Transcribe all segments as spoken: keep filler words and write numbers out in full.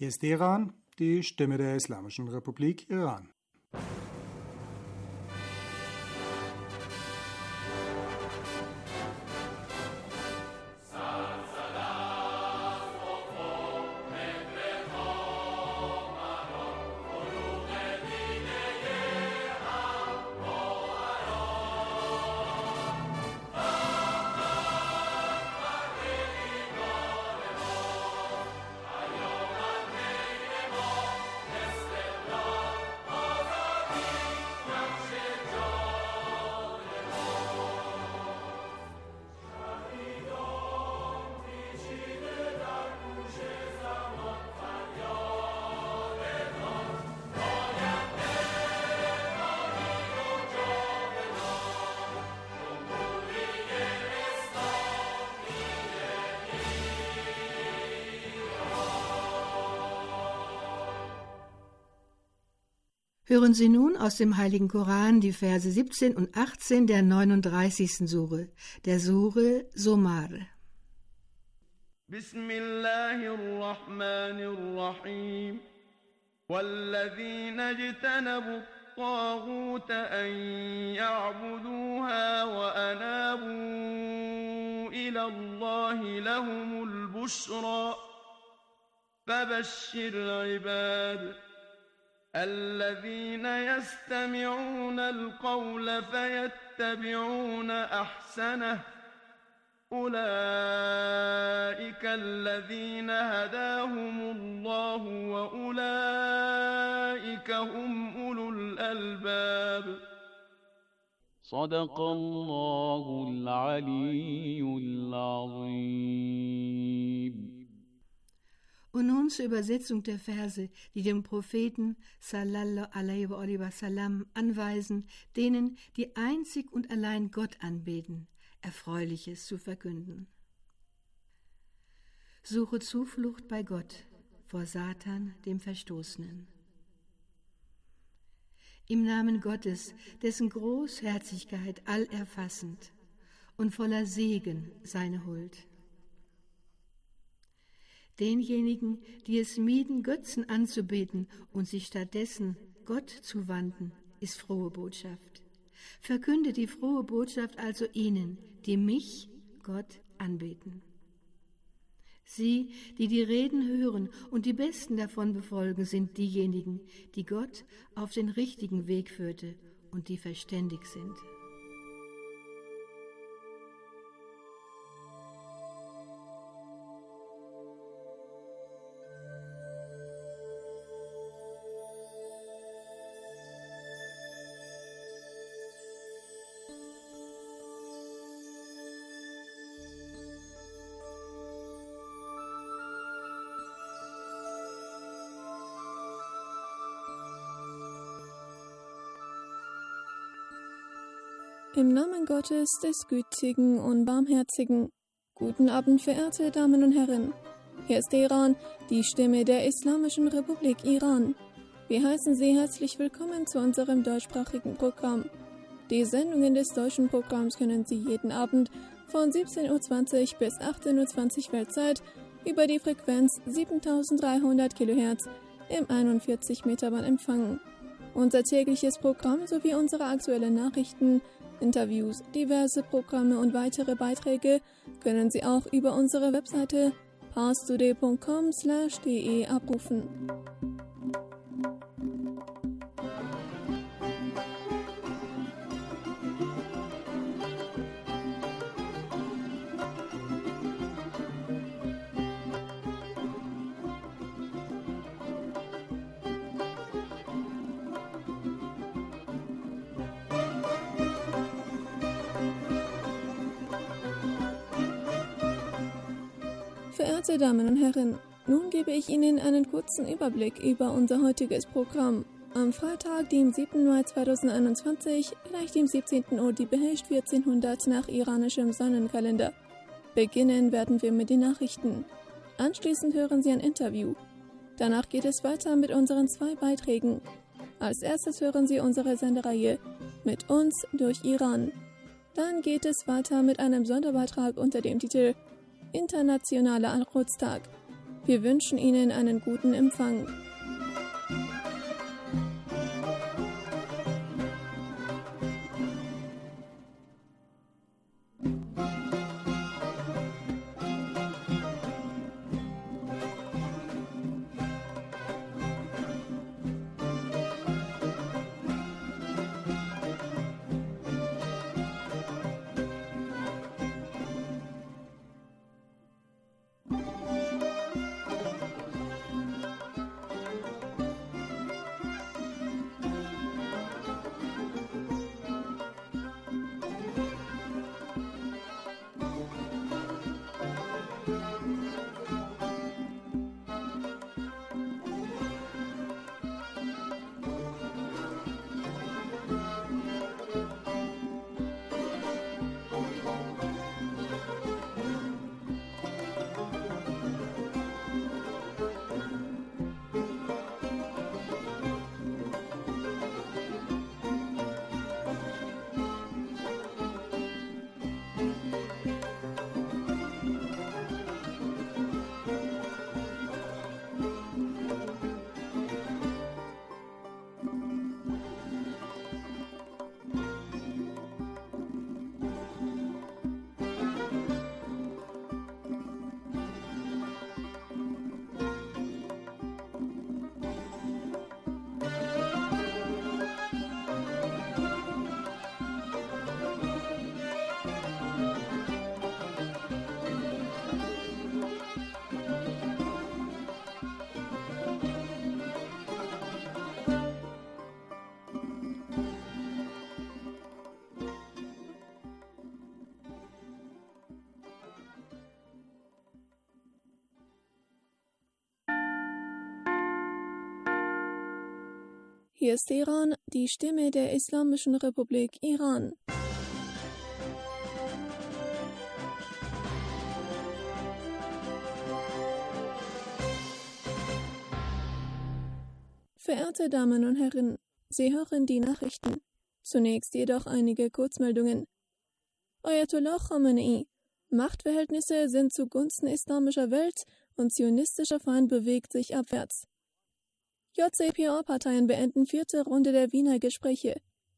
Hier ist Iran, die Stimme der Islamischen Republik Iran. Hören Sie nun aus dem Heiligen Koran die Verse siebzehn und achtzehn der neununddreißigsten Sure, der Sure Zomar. Bismillahirrahmanirrahim. وَالَّذِينَ اجْتَنَبُوا الطَّاغُوتَ أَن يَعْبُدُوهَا وَأَنَابُوا إِلَى اللَّهِ لَهُمُ الْبُشْرَى فَبَشِّرْ عِبَادِ الذين يستمعون القول فيتبعون أحسنه أولئك الذين هداهم الله وأولئك هم أولو الألباب صدق الله العلي العظيم. Und nun zur Übersetzung der Verse, die dem Propheten sallallahu alaihi wa sallam anweisen, denen, die einzig und allein Gott anbeten, Erfreuliches zu verkünden. Suche Zuflucht bei Gott vor Satan, dem Verstoßenen. Im Namen Gottes, dessen Großherzigkeit allerfassend und voller Segen seine Huld. Denjenigen, die es mieden, Götzen anzubeten und sich stattdessen Gott zu wandten, ist frohe Botschaft. Verkünde die frohe Botschaft also ihnen, die mich, Gott, anbeten. Sie, die die Reden hören und die Besten davon befolgen, sind diejenigen, die Gott auf den richtigen Weg führte und die verständig sind. Im Namen Gottes, des Gütigen und Barmherzigen. Guten Abend, verehrte Damen und Herren. Hier ist Iran, die Stimme der Islamischen Republik Iran. Wir heißen Sie herzlich willkommen zu unserem deutschsprachigen Programm. Die Sendungen des deutschen Programms können Sie jeden Abend von siebzehn Uhr zwanzig bis achtzehn Uhr zwanzig Weltzeit über die Frequenz siebentausenddreihundert Kilohertz im einundvierzig Meter Band empfangen. Unser tägliches Programm sowie unsere aktuellen Nachrichten, Interviews, diverse Programme und weitere Beiträge können Sie auch über unsere Webseite parstoday punkt com slash de abrufen. Verehrte Damen und Herren, nun gebe ich Ihnen einen kurzen Überblick über unser heutiges Programm. Am Freitag, dem siebten Mai zweitausendeinundzwanzig, gleich dem siebzehnten Uhr die Behescht vierzehnhundert nach iranischem Sonnenkalender. Beginnen werden wir mit den Nachrichten. Anschließend hören Sie ein Interview. Danach geht es weiter mit unseren zwei Beiträgen. Als erstes hören Sie unsere Sendereihe Mit uns durch Iran. Dann geht es weiter mit einem Sonderbeitrag unter dem Titel Internationaler Al-Quds-Tag. Wir wünschen Ihnen einen guten Empfang. Hier ist Iran, die Stimme der Islamischen Republik Iran. Verehrte Damen und Herren, Sie hören die Nachrichten. Zunächst jedoch einige Kurzmeldungen. Ayatollah Khamenei: Machtverhältnisse sind zugunsten islamischer Welt und zionistischer Feind bewegt sich abwärts. J C P O A-Parteien beenden vierte Runde der Wiener Gespräche.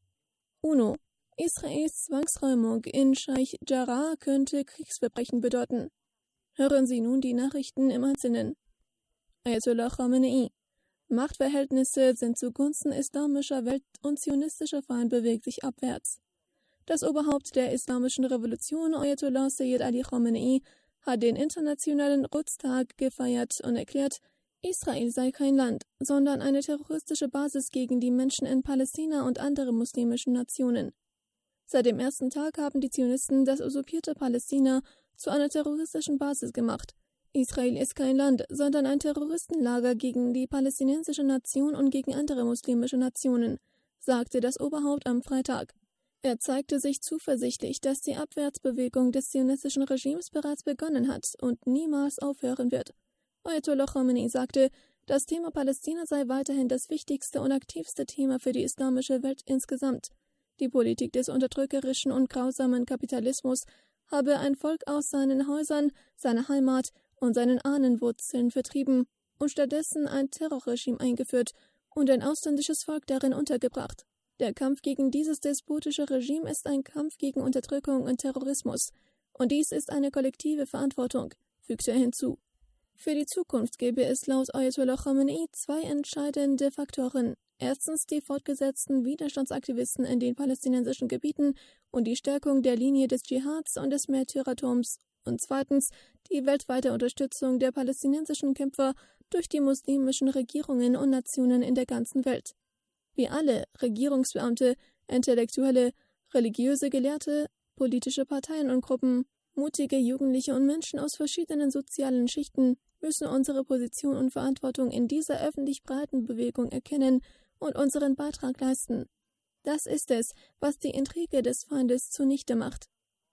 UNO: Israels Zwangsräumung in Scheich Jarrah könnte Kriegsverbrechen bedeuten. Hören Sie nun die Nachrichten im Einzelnen. Ayatollah Khamenei: Machtverhältnisse sind zugunsten islamischer Welt und zionistischer Feind bewegt sich abwärts. Das Oberhaupt der islamischen Revolution, Ayatollah Sayyid Ali Khamenei, hat den internationalen Quds-Tag gefeiert und erklärt, Israel sei kein Land, sondern eine terroristische Basis gegen die Menschen in Palästina und andere muslimischen Nationen. Seit dem ersten Tag haben die Zionisten das usurpierte Palästina zu einer terroristischen Basis gemacht. Israel ist kein Land, sondern ein Terroristenlager gegen die palästinensische Nation und gegen andere muslimische Nationen, sagte das Oberhaupt am Freitag. Er zeigte sich zuversichtlich, dass die Abwärtsbewegung des zionistischen Regimes bereits begonnen hat und niemals aufhören wird. Ayatollah Khamenei sagte, das Thema Palästina sei weiterhin das wichtigste und aktivste Thema für die islamische Welt insgesamt. Die Politik des unterdrückerischen und grausamen Kapitalismus habe ein Volk aus seinen Häusern, seiner Heimat und seinen Ahnenwurzeln vertrieben und stattdessen ein Terrorregime eingeführt und ein ausländisches Volk darin untergebracht. Der Kampf gegen dieses despotische Regime ist ein Kampf gegen Unterdrückung und Terrorismus. Und dies ist eine kollektive Verantwortung, fügte er hinzu. Für die Zukunft gäbe es laut Ayatollah Khamenei zwei entscheidende Faktoren. Erstens die fortgesetzten Widerstandsaktivisten in den palästinensischen Gebieten und die Stärkung der Linie des Dschihads und des Märtyrertums. Und zweitens die weltweite Unterstützung der palästinensischen Kämpfer durch die muslimischen Regierungen und Nationen in der ganzen Welt. Wie alle Regierungsbeamte, Intellektuelle, religiöse Gelehrte, politische Parteien und Gruppen, mutige Jugendliche und Menschen aus verschiedenen sozialen Schichten müssen unsere Position und Verantwortung in dieser öffentlich breiten Bewegung erkennen und unseren Beitrag leisten. Das ist es, was die Intrige des Feindes zunichte macht.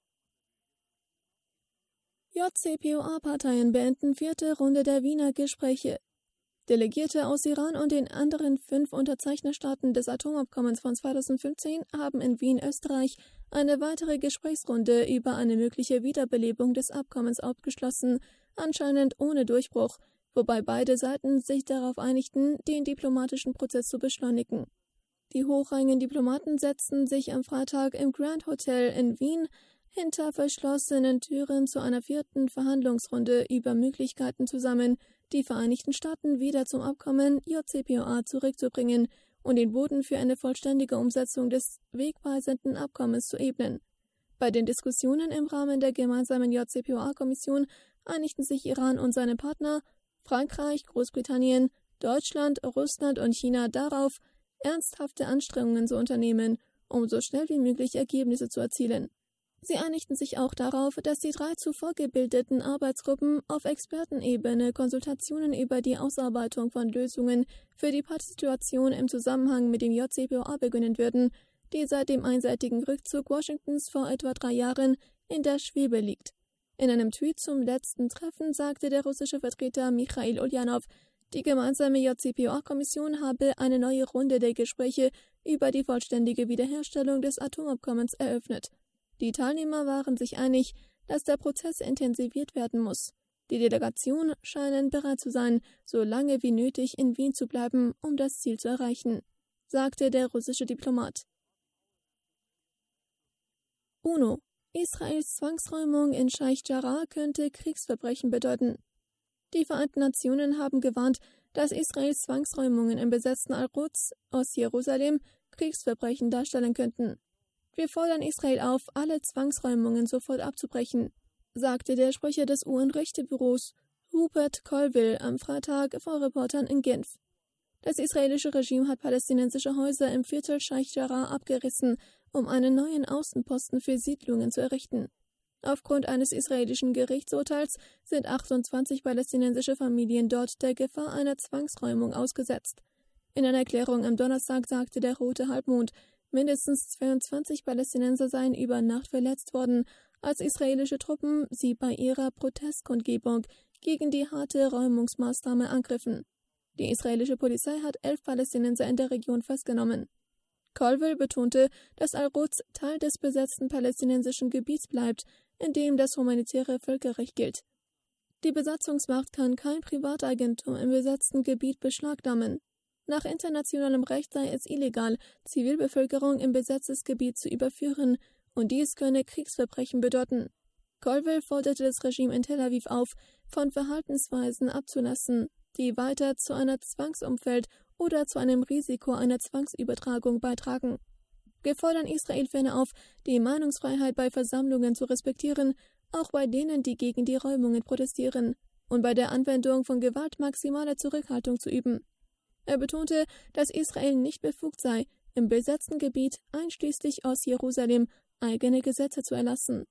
J C P O A-Parteien beenden vierte Runde der Wiener Gespräche. Delegierte aus Iran und den anderen fünf Unterzeichnerstaaten des Atomabkommens von zweitausendfünfzehn haben in Wien, Österreich, eine weitere Gesprächsrunde über eine mögliche Wiederbelebung des Abkommens abgeschlossen, anscheinend ohne Durchbruch, wobei beide Seiten sich darauf einigten, den diplomatischen Prozess zu beschleunigen. Die hochrangigen Diplomaten setzten sich am Freitag im Grand Hotel in Wien hinter verschlossenen Türen zu einer vierten Verhandlungsrunde über Möglichkeiten zusammen, die Vereinigten Staaten wieder zum Abkommen J C P O A zurückzubringen und den Boden für eine vollständige Umsetzung des wegweisenden Abkommens zu ebnen. Bei den Diskussionen im Rahmen der gemeinsamen J C P O A-Kommission einigten sich Iran und seine Partner Frankreich, Großbritannien, Deutschland, Russland und China darauf, ernsthafte Anstrengungen zu unternehmen, um so schnell wie möglich Ergebnisse zu erzielen. Sie einigten sich auch darauf, dass die drei zuvor gebildeten Arbeitsgruppen auf Expertenebene Konsultationen über die Ausarbeitung von Lösungen für die Situation im Zusammenhang mit dem J C P O A beginnen würden, die seit dem einseitigen Rückzug Washingtons vor etwa drei Jahren in der Schwebe liegt. In einem Tweet zum letzten Treffen sagte der russische Vertreter Michail Ulyanov, die gemeinsame J C P O A-Kommission habe eine neue Runde der Gespräche über die vollständige Wiederherstellung des Atomabkommens eröffnet. Die Teilnehmer waren sich einig, dass der Prozess intensiviert werden muss. Die Delegation scheinen bereit zu sein, so lange wie nötig in Wien zu bleiben, um das Ziel zu erreichen, sagte der russische Diplomat. UNO: Israels Zwangsräumung in Scheich Jarrah könnte Kriegsverbrechen bedeuten. Die Vereinten Nationen haben gewarnt, dass Israels Zwangsräumungen im besetzten Al-Quds, Ostjerusalem, Kriegsverbrechen darstellen könnten. Wir fordern Israel auf, alle Zwangsräumungen sofort abzubrechen, sagte der Sprecher des U N-Rechtebüros Rupert Colville am Freitag vor Reportern in Genf. Das israelische Regime hat palästinensische Häuser im Viertel Scheich Jarrah abgerissen, um einen neuen Außenposten für Siedlungen zu errichten. Aufgrund eines israelischen Gerichtsurteils sind achtundzwanzig palästinensische Familien dort der Gefahr einer Zwangsräumung ausgesetzt. In einer Erklärung am Donnerstag sagte der Rote Halbmond, mindestens zweiundzwanzig Palästinenser seien über Nacht verletzt worden, als israelische Truppen sie bei ihrer Protestkundgebung gegen die harte Räumungsmaßnahme angriffen. Die israelische Polizei hat elf Palästinenser in der Region festgenommen. Colville betonte, dass Al-Quds Teil des besetzten palästinensischen Gebiets bleibt, in dem das humanitäre Völkerrecht gilt. Die Besatzungsmacht kann kein Privateigentum im besetzten Gebiet beschlagnahmen. Nach internationalem Recht sei es illegal, Zivilbevölkerung im besetztes Gebiet zu überführen, und dies könne Kriegsverbrechen bedeuten. Colville forderte das Regime in Tel Aviv auf, von Verhaltensweisen abzulassen, die weiter zu einer Zwangsumfeld oder zu einem Risiko einer Zwangsübertragung beitragen. Wir fordern Israel ferner auf, die Meinungsfreiheit bei Versammlungen zu respektieren, auch bei denen, die gegen die Räumungen protestieren, und bei der Anwendung von Gewalt maximale Zurückhaltung zu üben. Er betonte, dass Israel nicht befugt sei, im besetzten Gebiet einschließlich Ostjerusalem eigene Gesetze zu erlassen.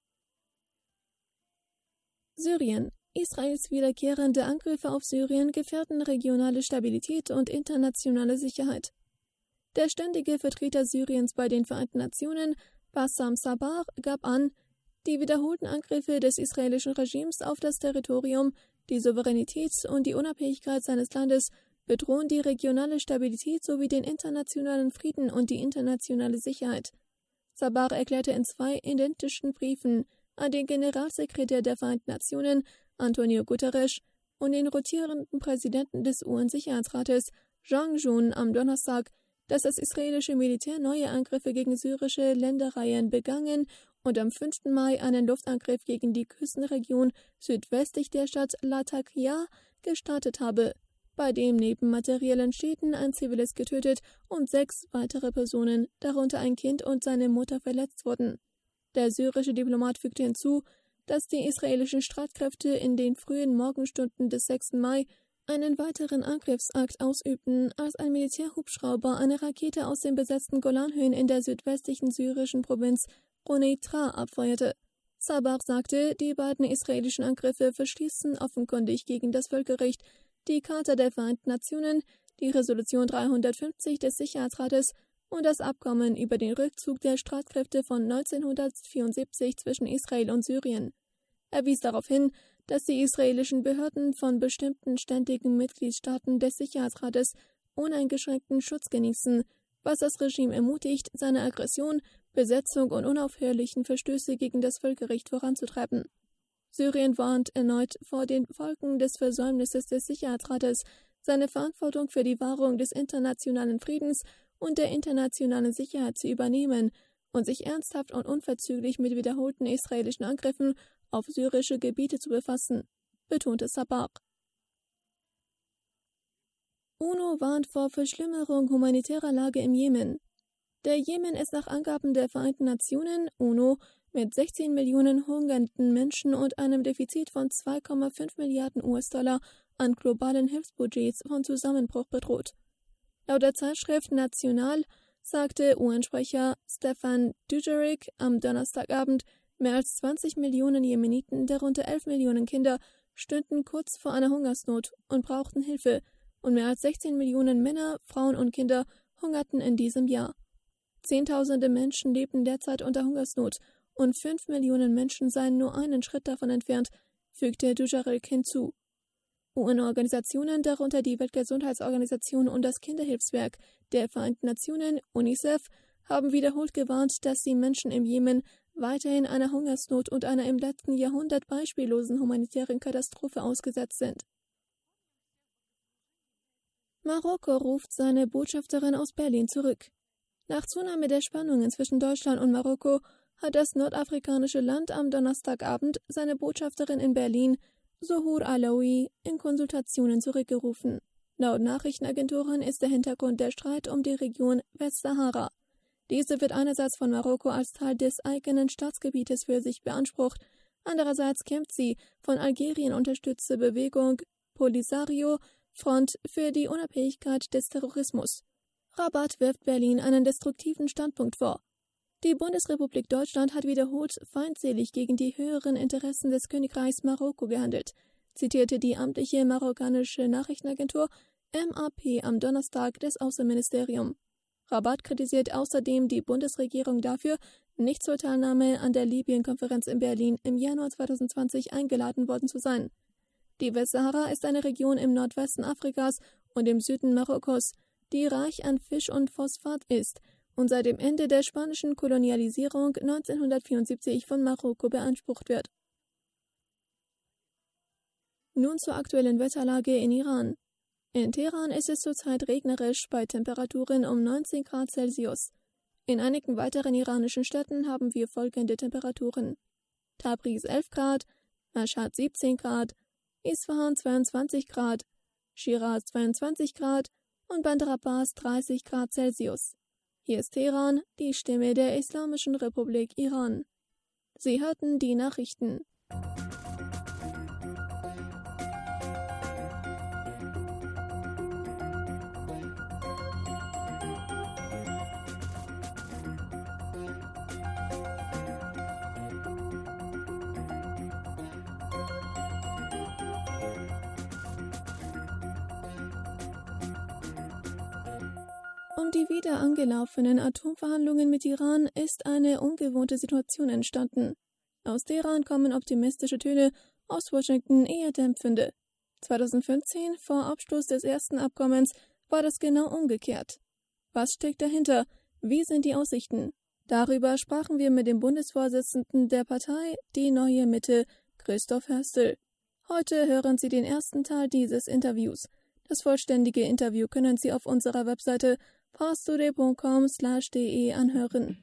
Syrien. Israels wiederkehrende Angriffe auf Syrien gefährden regionale Stabilität und internationale Sicherheit. Der ständige Vertreter Syriens bei den Vereinten Nationen, Bassam Sabah, gab an, die wiederholten Angriffe des israelischen Regimes auf das Territorium, die Souveränität und die Unabhängigkeit seines Landes bedrohen die regionale Stabilität sowie den internationalen Frieden und die internationale Sicherheit. Sabah erklärte in zwei identischen Briefen an den Generalsekretär der Vereinten Nationen, Antonio Guterres, und den rotierenden Präsidenten des U N-Sicherheitsrates, Zhang Jun, am Donnerstag, dass das israelische Militär neue Angriffe gegen syrische Ländereien begangen und am fünften Mai einen Luftangriff gegen die Küstenregion südwestlich der Stadt Latakia gestartet habe, bei dem neben materiellen Schäden ein Zivilist getötet und sechs weitere Personen, darunter ein Kind und seine Mutter, verletzt wurden. Der syrische Diplomat fügte hinzu, dass die israelischen Streitkräfte in den frühen Morgenstunden des sechsten Mai einen weiteren Angriffsakt ausübten, als ein Militärhubschrauber eine Rakete aus den besetzten Golanhöhen in der südwestlichen syrischen Provinz Roneitra abfeuerte. Sabah sagte, die beiden israelischen Angriffe verschließen offenkundig gegen das Völkerrecht, die Charta der Vereinten Nationen, die Resolution dreihundertfünfzig des Sicherheitsrates und das Abkommen über den Rückzug der Streitkräfte von neunzehnhundertvierundsiebzig zwischen Israel und Syrien. Er wies darauf hin, dass die israelischen Behörden von bestimmten ständigen Mitgliedstaaten des Sicherheitsrates uneingeschränkten Schutz genießen, was das Regime ermutigt, seine Aggression, Besetzung und unaufhörlichen Verstöße gegen das Völkerrecht voranzutreiben. Syrien warnt erneut vor den Folgen des Versäumnisses des Sicherheitsrates, seine Verantwortung für die Wahrung des internationalen Friedens und der internationalen Sicherheit zu übernehmen und sich ernsthaft und unverzüglich mit wiederholten israelischen Angriffen auf syrische Gebiete zu befassen, betonte Sabah. UNO warnt vor Verschlimmerung humanitärer Lage im Jemen. Der Jemen ist nach Angaben der Vereinten Nationen UNO mit sechzehn Millionen hungernden Menschen und einem Defizit von zwei Komma fünf Milliarden U S-Dollar an globalen Hilfsbudgets von Zusammenbruch bedroht. Laut der Zeitschrift National sagte U N-Sprecher Stefan Dujarric am Donnerstagabend, mehr als zwanzig Millionen Jemeniten, darunter elf Millionen Kinder, stünden kurz vor einer Hungersnot und brauchten Hilfe, und mehr als sechzehn Millionen Männer, Frauen und Kinder hungerten in diesem Jahr. Zehntausende Menschen lebten derzeit unter Hungersnot und fünf Millionen Menschen seien nur einen Schritt davon entfernt, fügte Dujarric hinzu. U N-Organisationen, darunter die Weltgesundheitsorganisation und das Kinderhilfswerk der Vereinten Nationen, UNICEF, haben wiederholt gewarnt, dass die Menschen im Jemen weiterhin einer Hungersnot und einer im letzten Jahrhundert beispiellosen humanitären Katastrophe ausgesetzt sind. Marokko ruft seine Botschafterin aus Berlin zurück. Nach Zunahme der Spannungen zwischen Deutschland und Marokko hat das nordafrikanische Land am Donnerstagabend seine Botschafterin in Berlin, Zohur Alaoui, in Konsultationen zurückgerufen. Laut Nachrichtenagenturen ist der Hintergrund der Streit um die Region Westsahara. Diese wird einerseits von Marokko als Teil des eigenen Staatsgebietes für sich beansprucht, andererseits kämpft sie von Algerien unterstützte Bewegung Polisario, Front für die Unabhängigkeit des Terrorismus. Rabat wirft Berlin einen destruktiven Standpunkt vor. Die Bundesrepublik Deutschland hat wiederholt feindselig gegen die höheren Interessen des Königreichs Marokko gehandelt, zitierte die amtliche marokkanische Nachrichtenagentur M A P am Donnerstag das Außenministerium. Rabat kritisiert außerdem die Bundesregierung dafür, nicht zur Teilnahme an der Libyen-Konferenz in Berlin im Januar zweitausendzwanzig eingeladen worden zu sein. Die Westsahara ist eine Region im Nordwesten Afrikas und im Süden Marokkos, die reich an Fisch und Phosphat ist und seit dem Ende der spanischen Kolonialisierung neunzehnhundertvierundsiebzig von Marokko beansprucht wird. Nun zur aktuellen Wetterlage in Iran. In Teheran ist es zurzeit regnerisch bei Temperaturen um neunzehn Grad Celsius. In einigen weiteren iranischen Städten haben wir folgende Temperaturen: Tabriz elf Grad, Mashhad siebzehn Grad, Isfahan zweiundzwanzig Grad, Shiraz zweiundzwanzig Grad und Bandar Abbas dreißig Grad Celsius. Hier ist Teheran, die Stimme der Islamischen Republik Iran. Sie hörten die Nachrichten. Um die wieder angelaufenen Atomverhandlungen mit Iran ist eine ungewohnte Situation entstanden. Aus Teheran kommen optimistische Töne, aus Washington eher dämpfende. zweitausendfünfzehn, vor Abschluss des ersten Abkommens, war das genau umgekehrt. Was steckt dahinter? Wie sind die Aussichten? Darüber sprachen wir mit dem Bundesvorsitzenden der Partei Die Neue Mitte, Christoph Höstl. Heute hören Sie den ersten Teil dieses Interviews. Das vollständige Interview können Sie auf unserer Webseite parstoday punkt com slash de anhören.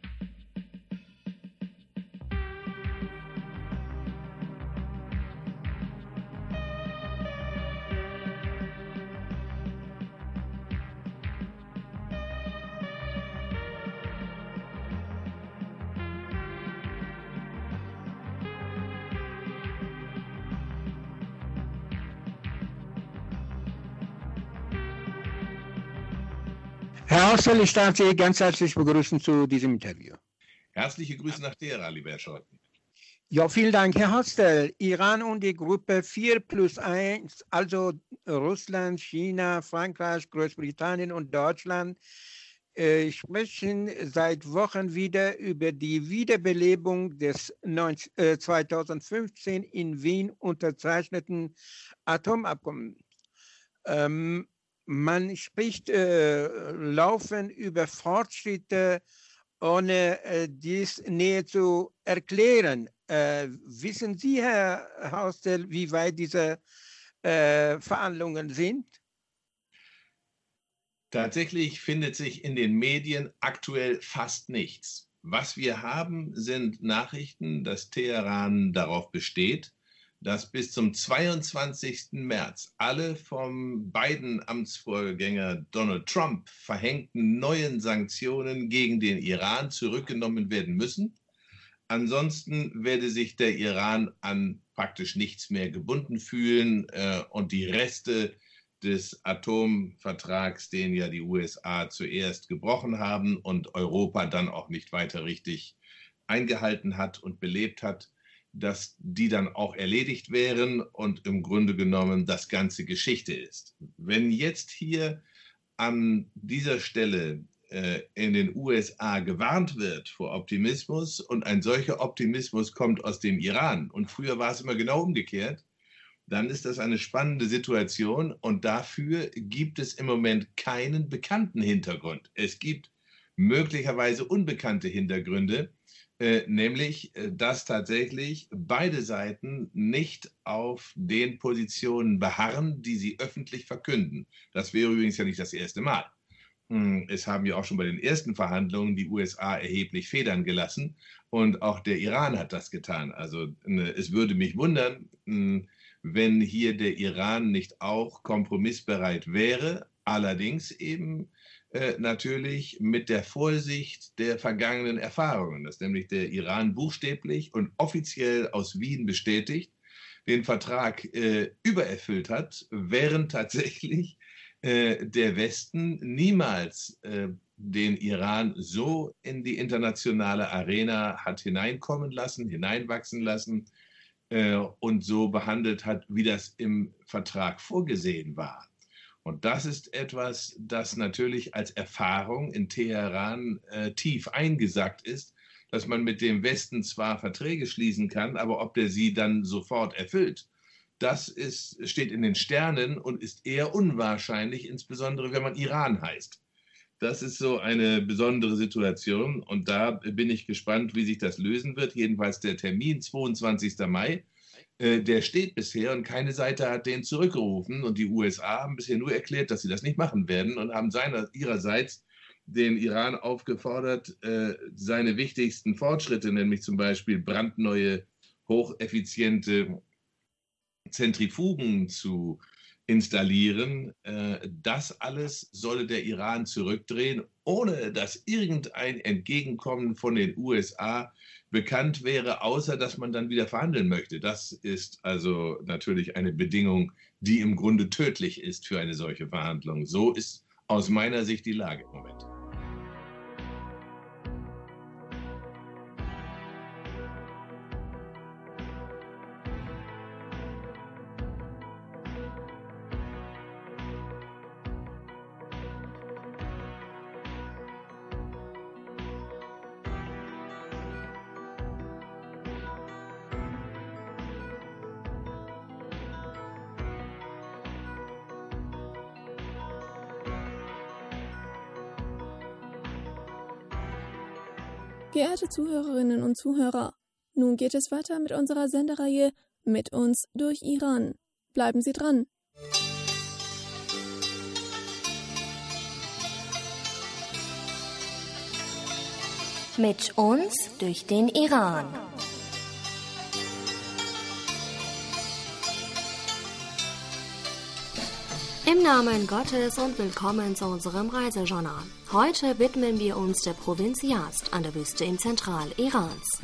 Herr Höstl, ich darf Sie ganz herzlich begrüßen zu diesem Interview. Herzliche Grüße nach Teheran, lieber Herr Schotten. Ja, vielen Dank, Herr Höstl. Iran und die Gruppe vier plus eins, also Russland, China, Frankreich, Großbritannien und Deutschland, äh, sprechen seit Wochen wieder über die Wiederbelebung des äh, zweitausendfünfzehn in Wien unterzeichneten Atomabkommens. Ähm, Man spricht äh, laufend über Fortschritte, ohne äh, dies näher zu erklären. Äh, wissen Sie, Herr Haustel, wie weit diese äh, Verhandlungen sind? Tatsächlich findet sich in den Medien aktuell fast nichts. Was wir haben, sind Nachrichten, dass Teheran darauf besteht, dass bis zum zweiundzwanzigsten März alle vom Biden-Amtsvorgänger Donald Trump verhängten neuen Sanktionen gegen den Iran zurückgenommen werden müssen. Ansonsten werde sich der Iran an praktisch nichts mehr gebunden fühlen äh, und die Reste des Atomvertrags, den ja die U S A zuerst gebrochen haben und Europa dann auch nicht weiter richtig eingehalten hat und belebt hat, dass die dann auch erledigt wären und im Grunde genommen das Ganze Geschichte ist. Wenn jetzt hier an dieser Stelle äh, in den U S A gewarnt wird vor Optimismus und ein solcher Optimismus kommt aus dem Iran und früher war es immer genau umgekehrt, dann ist das eine spannende Situation und dafür gibt es im Moment keinen bekannten Hintergrund. Es gibt möglicherweise unbekannte Hintergründe, äh, nämlich, äh, dass tatsächlich beide Seiten nicht auf den Positionen beharren, die sie öffentlich verkünden. Das wäre übrigens ja nicht das erste Mal. Es haben ja auch schon bei den ersten Verhandlungen die U S A erheblich Federn gelassen und auch der Iran hat das getan. Also es würde mich wundern, wenn hier der Iran nicht auch kompromissbereit wäre, allerdings eben äh, natürlich mit der Vorsicht der vergangenen Erfahrungen, dass nämlich der Iran buchstäblich und offiziell aus Wien bestätigt, den Vertrag äh, übererfüllt hat, während tatsächlich äh, der Westen niemals äh, den Iran so in die internationale Arena hat hineinkommen lassen, hineinwachsen lassen, und so behandelt hat, wie das im Vertrag vorgesehen war. Und das ist etwas, das natürlich als Erfahrung in Teheran äh, tief eingesackt ist, dass man mit dem Westen zwar Verträge schließen kann, aber ob der sie dann sofort erfüllt, das ist, steht in den Sternen und ist eher unwahrscheinlich, insbesondere wenn man Iran heißt. Das ist so eine besondere Situation und da bin ich gespannt, wie sich das lösen wird. Jedenfalls der Termin, zweiundzwanzigsten Mai, äh, der steht bisher und keine Seite hat den zurückgerufen. Und die U S A haben bisher nur erklärt, dass sie das nicht machen werden und haben seiner, ihrerseits den Iran aufgefordert, äh, seine wichtigsten Fortschritte, nämlich zum Beispiel brandneue, hocheffiziente Zentrifugen zu installieren. Das alles solle der Iran zurückdrehen, ohne dass irgendein Entgegenkommen von den U S A bekannt wäre, außer dass man dann wieder verhandeln möchte. Das ist also natürlich eine Bedingung, die im Grunde tödlich ist für eine solche Verhandlung. So ist aus meiner Sicht die Lage im Moment. Geehrte Zuhörerinnen und Zuhörer, nun geht es weiter mit unserer Sendereihe Mit uns durch Iran. Bleiben Sie dran! Mit uns durch den Iran. Im Namen Gottes und willkommen zu unserem Reisejournal. Heute widmen wir uns der Provinz Yazd an der Wüste im Zentral-Irans.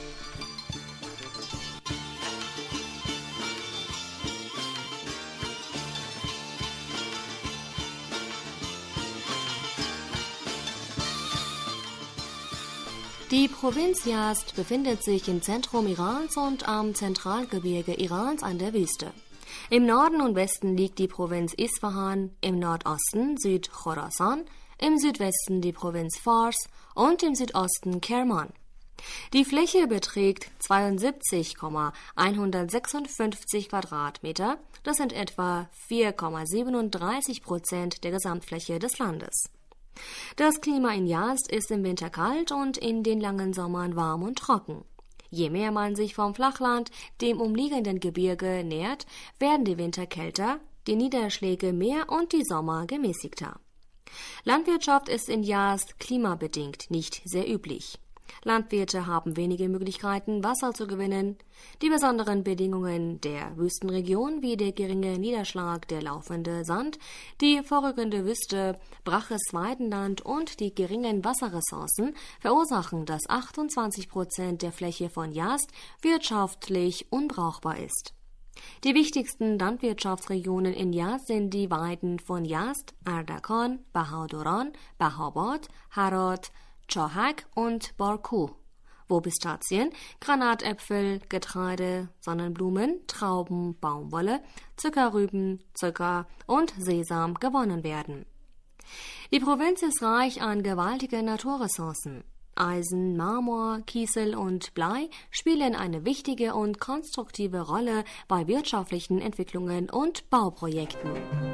Die Provinz Yazd befindet sich im Zentrum Irans und am Zentralgebirge Irans an der Wüste. Im Norden und Westen liegt die Provinz Isfahan, im Nordosten Süd-Chorasan, im Südwesten die Provinz Fars und im Südosten Kerman. Die Fläche beträgt zweiundsiebzig Komma hundertsechsundfünfzig Quadratmeter, das sind etwa vier Komma siebenunddreißig Prozent der Gesamtfläche des Landes. Das Klima in Yazd ist im Winter kalt und in den langen Sommern warm und trocken. Je mehr man sich vom Flachland, dem umliegenden Gebirge, nähert, werden die Winter kälter, die Niederschläge mehr und die Sommer gemäßigter. Landwirtschaft ist in Yazd klimabedingt nicht sehr üblich. Landwirte haben wenige Möglichkeiten, Wasser zu gewinnen. Die besonderen Bedingungen der Wüstenregion, wie der geringe Niederschlag, der laufende Sand, die vorrückende Wüste, braches Weidenland und die geringen Wasserressourcen verursachen, dass achtundzwanzig Prozent der Fläche von Yazd wirtschaftlich unbrauchbar ist. Die wichtigsten Landwirtschaftsregionen in Yazd sind die Weiden von Yazd, Ardakan, Bahaudoran, Bahobod, Harod, Chohak und Borku, wo Pistazien, Granatäpfel, Getreide, Sonnenblumen, Trauben, Baumwolle, Zuckerrüben, Zucker und Sesam gewonnen werden. Die Provinz ist reich an gewaltigen Naturressourcen. Eisen, Marmor, Kiesel und Blei spielen eine wichtige und konstruktive Rolle bei wirtschaftlichen Entwicklungen und Bauprojekten.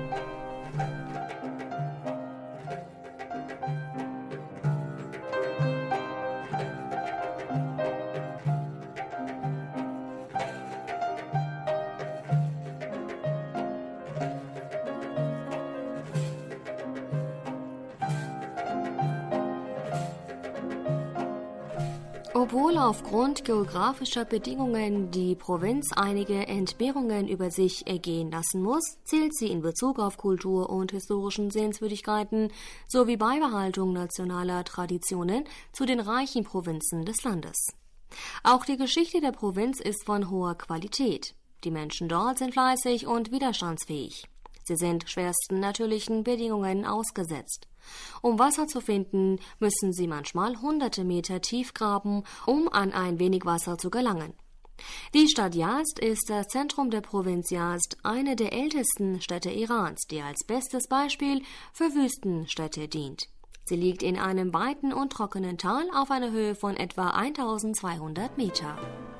Obwohl aufgrund geografischer Bedingungen die Provinz einige Entbehrungen über sich ergehen lassen muss, zählt sie in Bezug auf Kultur und historischen Sehenswürdigkeiten sowie Beibehaltung nationaler Traditionen zu den reichen Provinzen des Landes. Auch die Geschichte der Provinz ist von hoher Qualität. Die Menschen dort sind fleißig und widerstandsfähig. Sie sind schwersten natürlichen Bedingungen ausgesetzt. Um Wasser zu finden, müssen sie manchmal hunderte Meter tief graben, um an ein wenig Wasser zu gelangen. Die Stadt Yazd ist das Zentrum der Provinz Yazd, eine der ältesten Städte Irans, die als bestes Beispiel für Wüstenstädte dient. Sie liegt in einem weiten und trockenen Tal auf einer Höhe von etwa eintausendzweihundert Meter.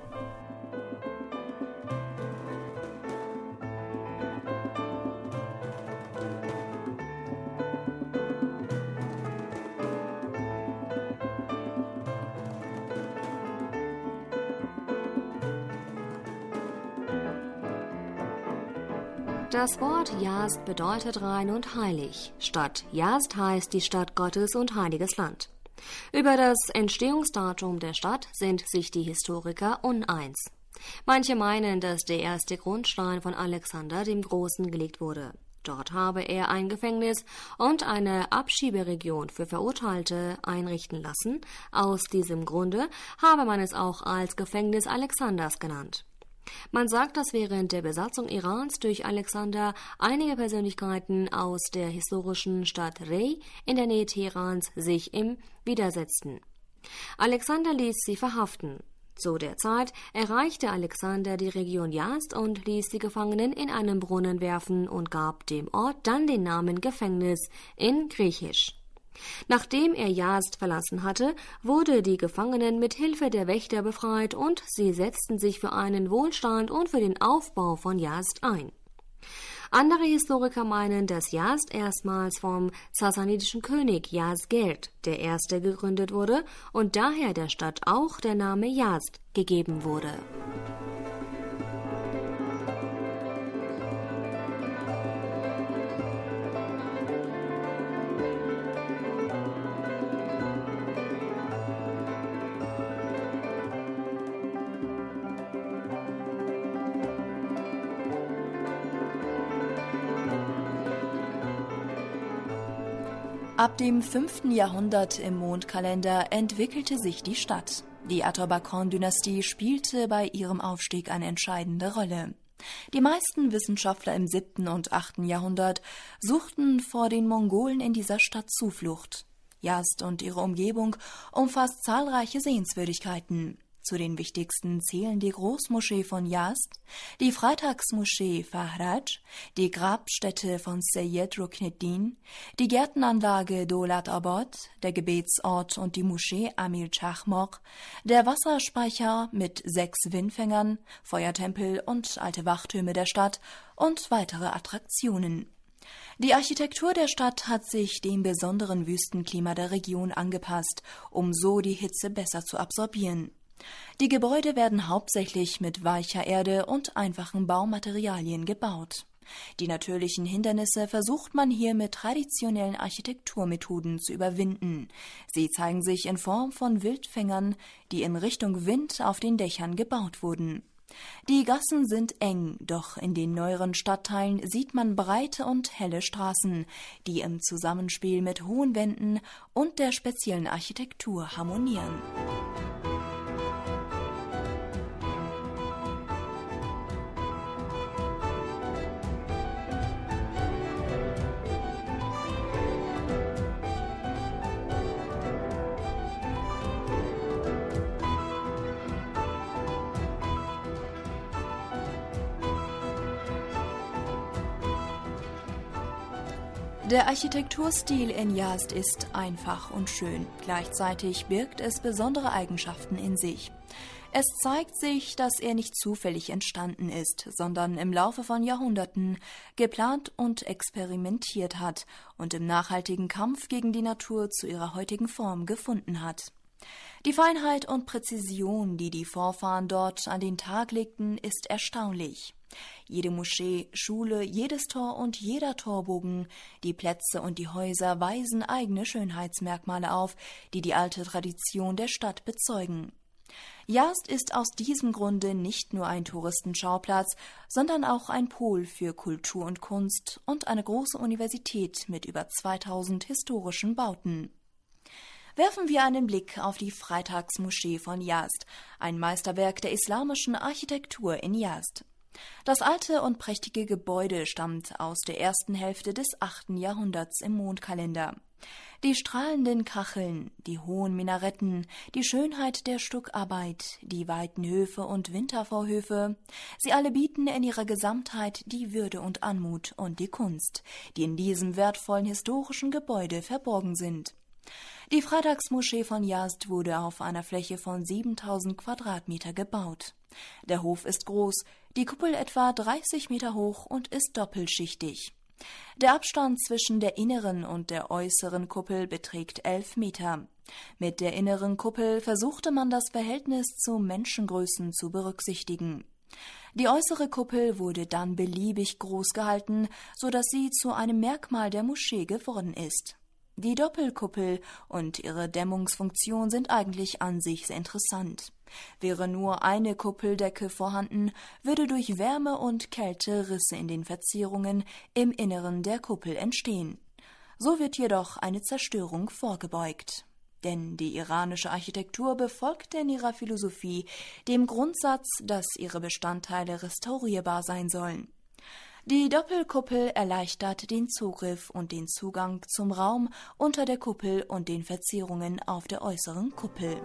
Das Wort Yazd bedeutet rein und heilig. Stadt Yazd heißt die Stadt Gottes und heiliges Land. Über das Entstehungsdatum der Stadt sind sich die Historiker uneins. Manche meinen, dass der erste Grundstein von Alexander dem Großen gelegt wurde. Dort habe er ein Gefängnis und eine Abschieberegion für Verurteilte einrichten lassen. Aus diesem Grunde habe man es auch als Gefängnis Alexanders genannt. Man sagt, dass während der Besatzung Irans durch Alexander einige Persönlichkeiten aus der historischen Stadt Rey in der Nähe Teherans sich ihm widersetzten. Alexander ließ sie verhaften. Zu der Zeit erreichte Alexander die Region Yazd und ließ die Gefangenen in einen Brunnen werfen und gab dem Ort dann den Namen Gefängnis in Griechisch. Nachdem er Yazd verlassen hatte, wurde die Gefangenen mit Hilfe der Wächter befreit und sie setzten sich für einen Wohlstand und für den Aufbau von Yazd ein. Andere Historiker meinen, dass Yazd erstmals vom sassanidischen König Yazdgerd der Erste gegründet wurde und daher der Stadt auch der Name Yazd gegeben wurde. Ab dem fünften Jahrhundert im Mondkalender entwickelte sich die Stadt. Die Atobakan-Dynastie spielte bei ihrem Aufstieg eine entscheidende Rolle. Die meisten Wissenschaftler im siebten und achten Jahrhundert suchten vor den Mongolen in dieser Stadt Zuflucht. Yazd und ihre Umgebung umfasst zahlreiche Sehenswürdigkeiten. Zu den wichtigsten zählen die Großmoschee von Yazd, die Freitagsmoschee Fahraj, die Grabstätte von Seyyed Rukneddin, die Gärtenanlage Dolat Abad, der Gebetsort und die Moschee Amir Chachmok, der Wasserspeicher mit sechs Windfängern, Feuertempel und alte Wachtürme der Stadt und weitere Attraktionen. Die Architektur der Stadt hat sich dem besonderen Wüstenklima der Region angepasst, um so die Hitze besser zu absorbieren. Die Gebäude werden hauptsächlich mit weicher Erde und einfachen Baumaterialien gebaut. Die natürlichen Hindernisse versucht man hier mit traditionellen Architekturmethoden zu überwinden. Sie zeigen sich in Form von Wildfängern, die in Richtung Wind auf den Dächern gebaut wurden. Die Gassen sind eng, doch in den neueren Stadtteilen sieht man breite und helle Straßen, die im Zusammenspiel mit hohen Wänden und der speziellen Architektur harmonieren. Der Architekturstil in Yazd ist einfach und schön. Gleichzeitig birgt es besondere Eigenschaften in sich. Es zeigt sich, dass er nicht zufällig entstanden ist, sondern im Laufe von Jahrhunderten geplant und experimentiert hat und im nachhaltigen Kampf gegen die Natur zu ihrer heutigen Form gefunden hat. Die Feinheit und Präzision, die die Vorfahren dort an den Tag legten, ist erstaunlich. Jede Moschee, Schule, jedes Tor und jeder Torbogen, die Plätze und die Häuser weisen eigene Schönheitsmerkmale auf, die die alte Tradition der Stadt bezeugen. Yazd ist aus diesem Grunde nicht nur ein Touristenschauplatz, sondern auch ein Pol für Kultur und Kunst und eine große Universität mit über zweitausend historischen Bauten. Werfen wir einen Blick auf die Freitagsmoschee von Yazd, ein Meisterwerk der islamischen Architektur in Yazd. Das alte und prächtige Gebäude stammt aus der ersten Hälfte des achten Jahrhunderts im Mondkalender. Die strahlenden Kacheln, die hohen Minaretten, die Schönheit der Stuckarbeit, die weiten Höfe und Wintervorhöfe, sie alle bieten in ihrer Gesamtheit die Würde und Anmut und die Kunst, die in diesem wertvollen historischen Gebäude verborgen sind. Die Freitagsmoschee von Yazd wurde auf einer Fläche von siebentausend Quadratmeter gebaut. Der Hof ist groß, die Kuppel etwa dreißig Meter hoch und ist doppelschichtig. Der Abstand zwischen der inneren und der äußeren Kuppel beträgt elf Meter. Mit der inneren Kuppel versuchte man das Verhältnis zu Menschengrößen zu berücksichtigen. Die äußere Kuppel wurde dann beliebig groß gehalten, so dass sie zu einem Merkmal der Moschee geworden ist. Die Doppelkuppel und ihre Dämmungsfunktion sind eigentlich an sich sehr interessant. Wäre nur eine Kuppeldecke vorhanden, würde durch Wärme und Kälte Risse in den Verzierungen im Inneren der Kuppel entstehen. So wird jedoch eine Zerstörung vorgebeugt. Denn die iranische Architektur befolgt in ihrer Philosophie dem Grundsatz, dass ihre Bestandteile restaurierbar sein sollen. Die Doppelkuppel erleichtert den Zugriff und den Zugang zum Raum unter der Kuppel und den Verzierungen auf der äußeren Kuppel.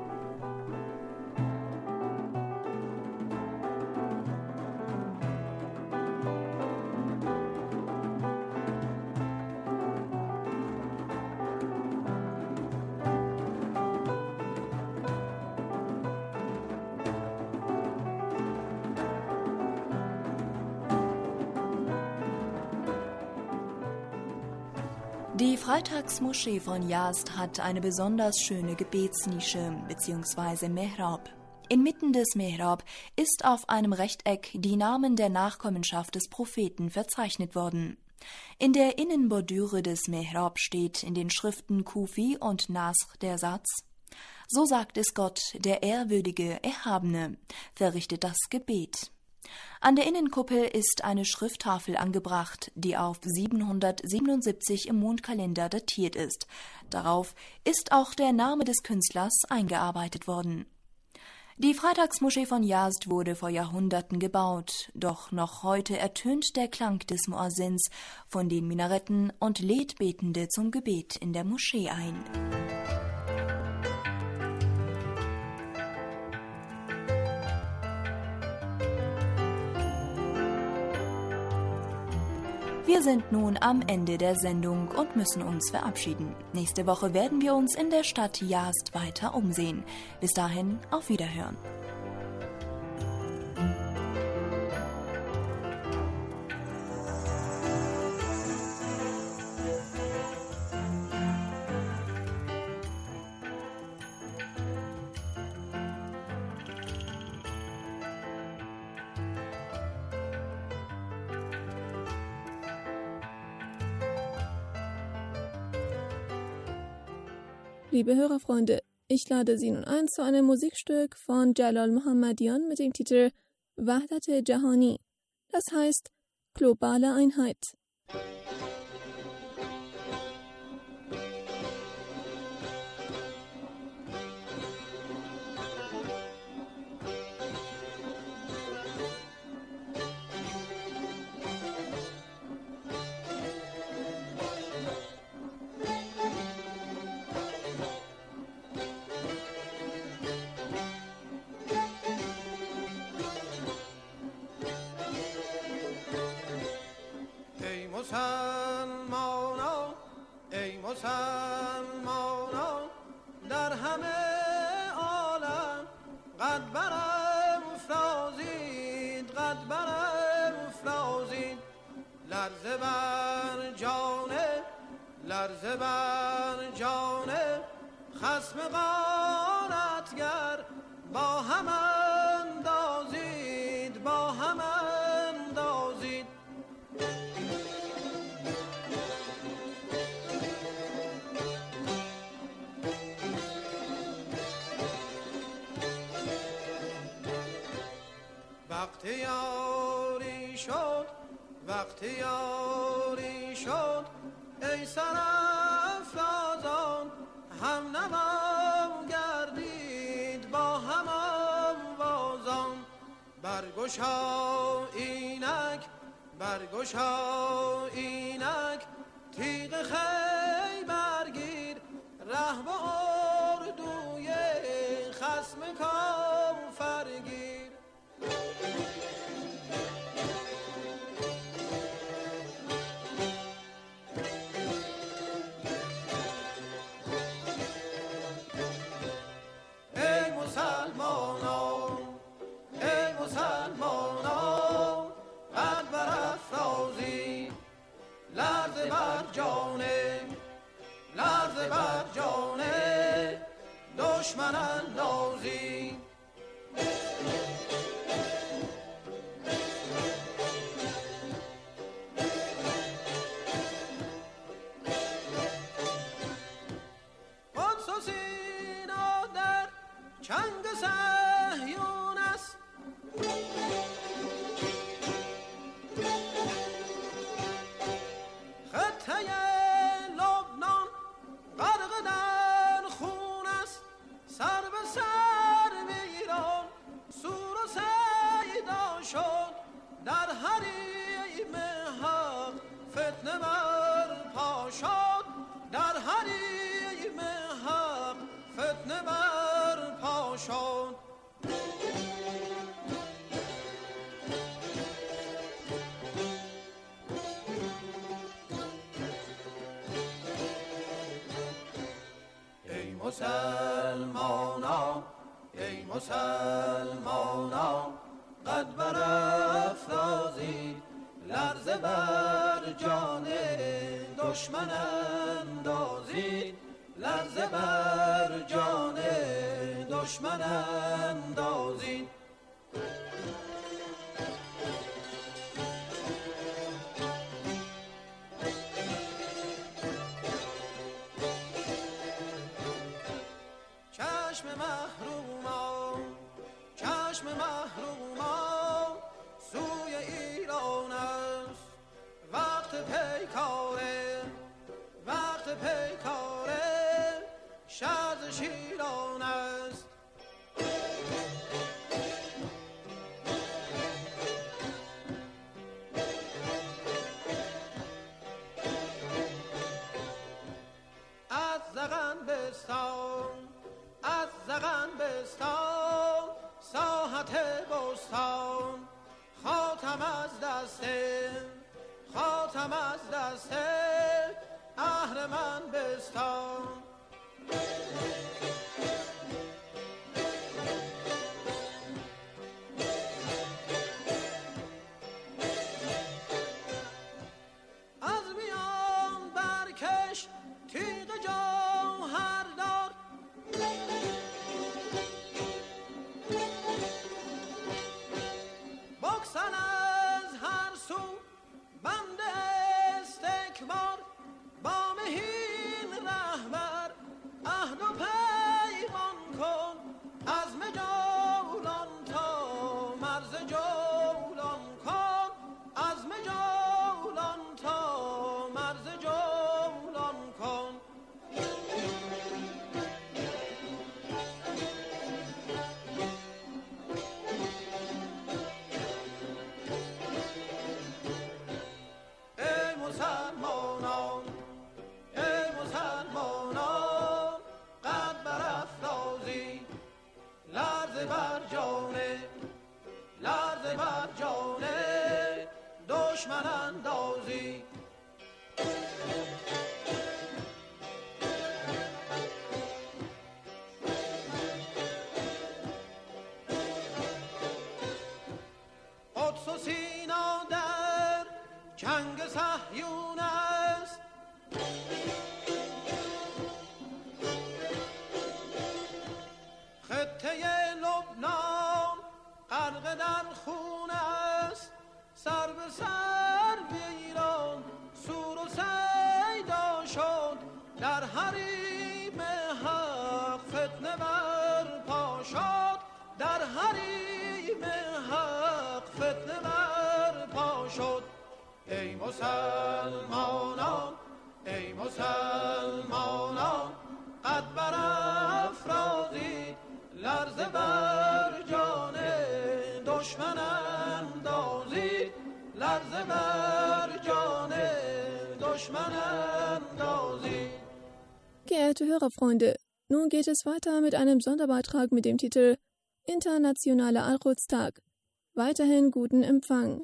Die Freitagsmoschee von Yazd hat eine besonders schöne Gebetsnische bzw. Mehrab. Inmitten des Mehrab ist auf einem Rechteck die Namen der Nachkommenschaft des Propheten verzeichnet worden. In der Innenbordüre des Mehrab steht in den Schriften Kufi und Nasr der Satz: So sagt es Gott, der Ehrwürdige, Erhabene, verrichtet das Gebet. An der Innenkuppel ist eine Schrifttafel angebracht, die auf siebenhundertsiebenundsiebzig im Mondkalender datiert ist. Darauf ist auch der Name des Künstlers eingearbeitet worden. Die Freitagsmoschee von Yazd wurde vor Jahrhunderten gebaut, doch noch heute ertönt der Klang des Muazzins von den Minaretten und lädt Betende zum Gebet in der Moschee ein. Wir sind nun am Ende der Sendung und müssen uns verabschieden. Nächste Woche werden wir uns in der Stadt Yazd weiter umsehen. Bis dahin, auf Wiederhören. Liebe Hörerfreunde, ich lade Sie nun ein zu einem Musikstück von Jalal Mohammadian mit dem Titel Wahdat-e-Jahani, das heißt globale Einheit. مسلمانان ای مسلمانان در همه عالم قد برافرازید قد برافرازید لرزه بر جانه لرزه بر جانه خصم غارتگر با هم اندازید با هم اندازید وقتی یاری شد وقتی یاری شد ای سرافرازان هم نوا گردید با هم آوازان برگشا اینک برگشا اینک تیغ خیبر گیر ره به اردوی خصم کافر گیر ای مسلمانان ای مسلمانان قد برافرازید لرزه بر جانه لرزه بر جانه دشمن اندازید قدس و سینا در چنگ صهیون است خطه لبنان غرق در خون است سر به سر ایران سور و سیدا شد در حریم حق فتنه برپا شد در حریم حق فتنه برپا شد ای مسلمانان ای مسلمانان قد برافرازید لرزه بر جان دشمن اندازید لرزه بر جان دشمن اندازید چشم محرومان چشم محرومان سوی ایران است وقت پیکاره وقت پیکاره شهر شیران است از زغن بستان از زغن بستان ساحت بستان خاتم از دسته خاتم از دسته اهرمن بستان از میان برکش تیغ جوهر دار بکسن از هر سو بند استکبار با مهین رهبر جنگ صهیون است خطه لبنان غرق در خون است سر به سر ایران سور و سیدا شد در حریم حق فتنه برپا شد در حریم حق فتنه برپا شد ای مسلمانان ای مسلمانان قد برافرازید لرزه بر جان دشمن اندازید لرزه بر جان دشمن اندازید. Geehrte Hörerfreunde, nun geht es weiter mit einem Sonderbeitrag mit dem Titel Internationaler Al-Quds-Tag. Weiterhin guten Empfang.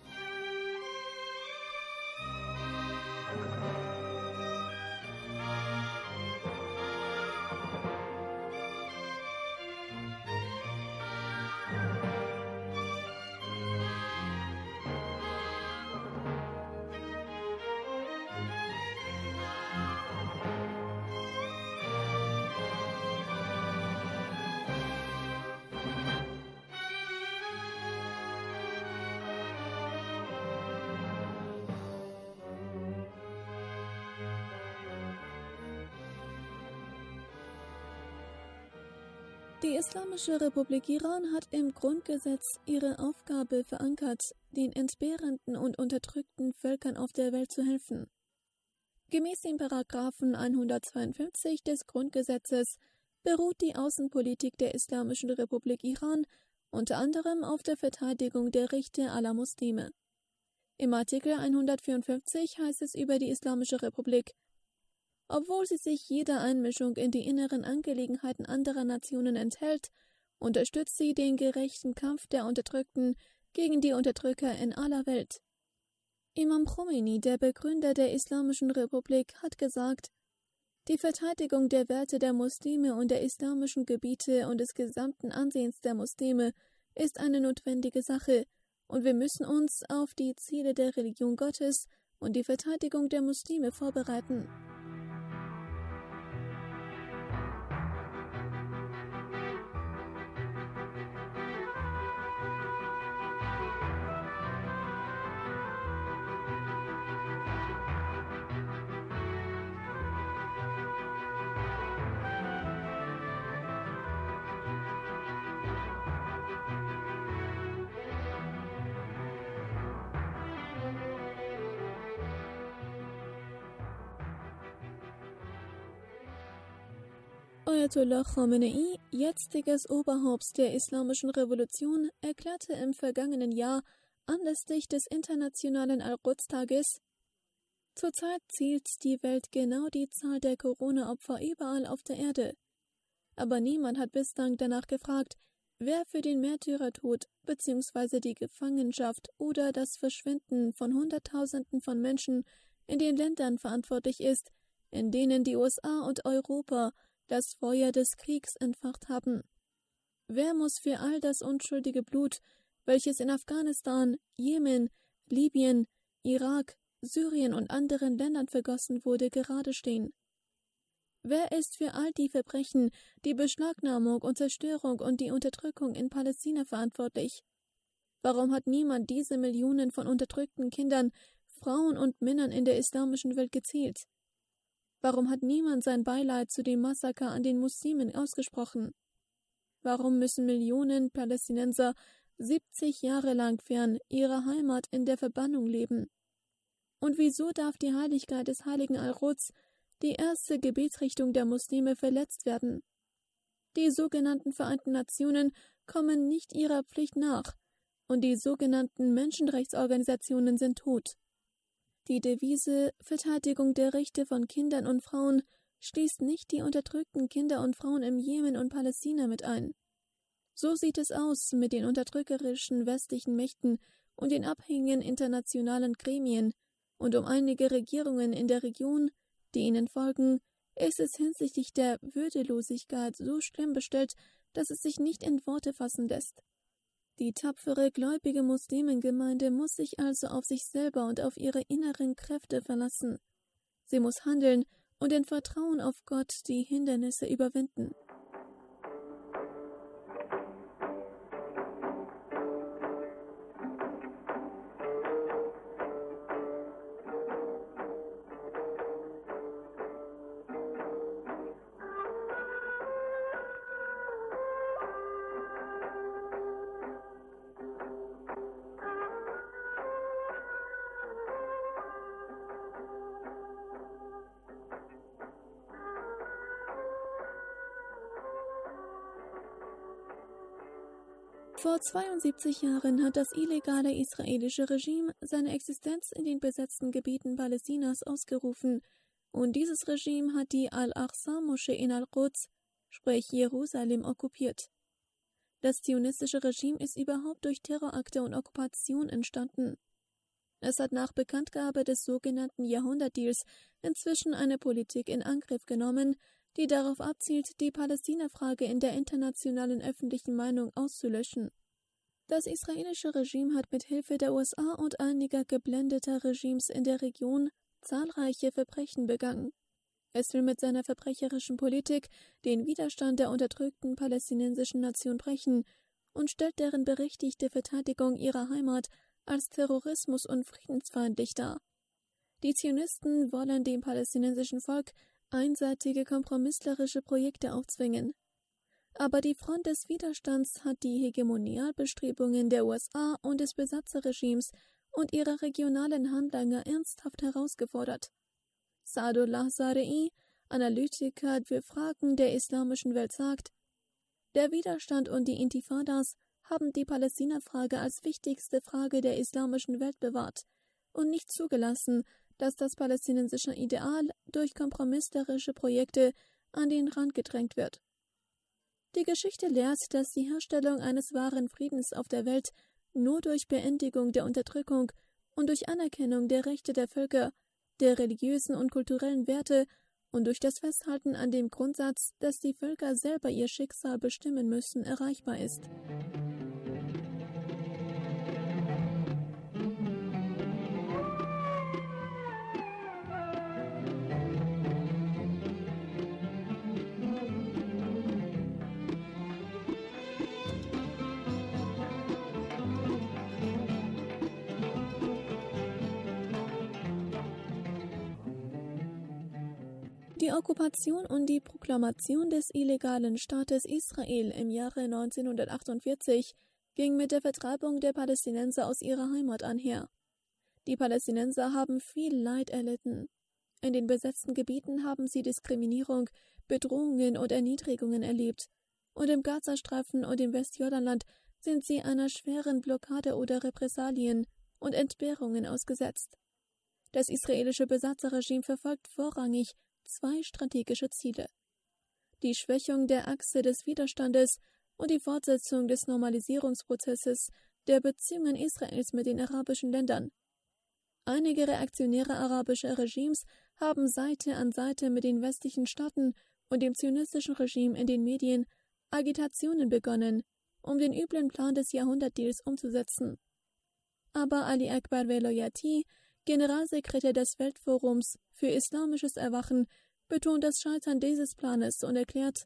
Die Islamische Republik Iran hat im Grundgesetz ihre Aufgabe verankert, den entbehrenden und unterdrückten Völkern auf der Welt zu helfen. Gemäß dem Paragraphen hundertzweiundfünfzig des Grundgesetzes beruht die Außenpolitik der Islamischen Republik Iran unter anderem auf der Verteidigung der Rechte aller Muslime. Im Artikel hundertvierundfünfzig heißt es über die Islamische Republik: Obwohl sie sich jeder Einmischung in die inneren Angelegenheiten anderer Nationen enthält, unterstützt sie den gerechten Kampf der Unterdrückten gegen die Unterdrücker in aller Welt. Imam Khomeini, der Begründer der Islamischen Republik, hat gesagt: Die Verteidigung der Werte der Muslime und der islamischen Gebiete und des gesamten Ansehens der Muslime ist eine notwendige Sache, und wir müssen uns auf die Ziele der Religion Gottes und die Verteidigung der Muslime vorbereiten. Ayatollah Khamenei, jetziges Oberhaupt der Islamischen Revolution, erklärte im vergangenen Jahr anlässlich des Internationalen Al-Quds-Tages: Zurzeit zielt die Welt genau die Zahl der Corona-Opfer überall auf der Erde. Aber niemand hat bislang danach gefragt, wer für den Märtyrertod bzw. die Gefangenschaft oder das Verschwinden von Hunderttausenden von Menschen in den Ländern verantwortlich ist, in denen die U S A und Europa das Feuer des Kriegs entfacht haben. Wer muss für all das unschuldige Blut, welches in Afghanistan, Jemen, Libyen, Irak, Syrien und anderen Ländern vergossen wurde, gerade stehen? Wer ist für all die Verbrechen, die Beschlagnahmung und Zerstörung und die Unterdrückung in Palästina verantwortlich? Warum hat niemand diese Millionen von unterdrückten Kindern, Frauen und Männern in der islamischen Welt gezählt? Warum hat niemand sein Beileid zu dem Massaker an den Muslimen ausgesprochen? Warum müssen Millionen Palästinenser siebzig Jahre lang fern ihrer Heimat in der Verbannung leben? Und wieso darf die Heiligkeit des heiligen Al-Quds, die erste Gebetsrichtung der Muslime, verletzt werden? Die sogenannten Vereinten Nationen kommen nicht ihrer Pflicht nach, und die sogenannten Menschenrechtsorganisationen sind tot. Die Devise Verteidigung der Rechte von Kindern und Frauen schließt nicht die unterdrückten Kinder und Frauen im Jemen und Palästina mit ein. So sieht es aus mit den unterdrückerischen westlichen Mächten und den abhängigen internationalen Gremien, und um einige Regierungen in der Region, die ihnen folgen, ist es hinsichtlich der Würdelosigkeit so schlimm bestellt, dass es sich nicht in Worte fassen lässt. Die tapfere, gläubige Muslimengemeinde muss sich also auf sich selber und auf ihre inneren Kräfte verlassen. Sie muss handeln und in Vertrauen auf Gott die Hindernisse überwinden. Vor zweiundsiebzig Jahren hat das illegale israelische Regime seine Existenz in den besetzten Gebieten Palästinas ausgerufen, und dieses Regime hat die Al-Aqsa-Moschee in Al-Quds, sprich Jerusalem, okkupiert. Das zionistische Regime ist überhaupt durch Terrorakte und Okkupation entstanden. Es hat nach Bekanntgabe des sogenannten Jahrhundertdeals inzwischen eine Politik in Angriff genommen, die darauf abzielt, die Palästina-Frage in der internationalen öffentlichen Meinung auszulöschen. Das israelische Regime hat mit Hilfe der U S A und einiger geblendeter Regimes in der Region zahlreiche Verbrechen begangen. Es will mit seiner verbrecherischen Politik den Widerstand der unterdrückten palästinensischen Nation brechen und stellt deren berechtigte Verteidigung ihrer Heimat als Terrorismus und friedensfeindlich dar. Die Zionisten wollen dem palästinensischen Volk einseitige kompromisslerische Projekte aufzwingen. Aber die Front des Widerstands hat die Hegemonialbestrebungen der U S A und des Besatzerregimes und ihrer regionalen Handlanger ernsthaft herausgefordert. Saadullah Zarei, Analytiker für Fragen der islamischen Welt, sagt, der Widerstand und die Intifadas haben die Palästina-Frage als wichtigste Frage der islamischen Welt bewahrt und nicht zugelassen, dass das palästinensische Ideal durch kompromisslerische Projekte an den Rand gedrängt wird. Die Geschichte lehrt, dass die Herstellung eines wahren Friedens auf der Welt nur durch Beendigung der Unterdrückung und durch Anerkennung der Rechte der Völker, der religiösen und kulturellen Werte und durch das Festhalten an dem Grundsatz, dass die Völker selber ihr Schicksal bestimmen müssen, erreichbar ist. Die Okkupation und die Proklamation des illegalen Staates Israel im Jahre neunzehnhundertachtundvierzig ging mit der Vertreibung der Palästinenser aus ihrer Heimat einher. Die Palästinenser haben viel Leid erlitten. In den besetzten Gebieten haben sie Diskriminierung, Bedrohungen und Erniedrigungen erlebt, und im Gazastreifen und im Westjordanland sind sie einer schweren Blockade oder Repressalien und Entbehrungen ausgesetzt. Das israelische Besatzerregime verfolgt vorrangig zwei strategische Ziele: die Schwächung der Achse des Widerstandes und die Fortsetzung des Normalisierungsprozesses der Beziehungen Israels mit den arabischen Ländern. Einige reaktionäre arabische Regimes haben Seite an Seite mit den westlichen Staaten und dem zionistischen Regime in den Medien Agitationen begonnen, um den üblen Plan des Jahrhundertdeals umzusetzen. Aber Ali Akbar Veloyati, Generalsekretär des Weltforums für Islamisches Erwachen, betont das Scheitern dieses Planes und erklärt: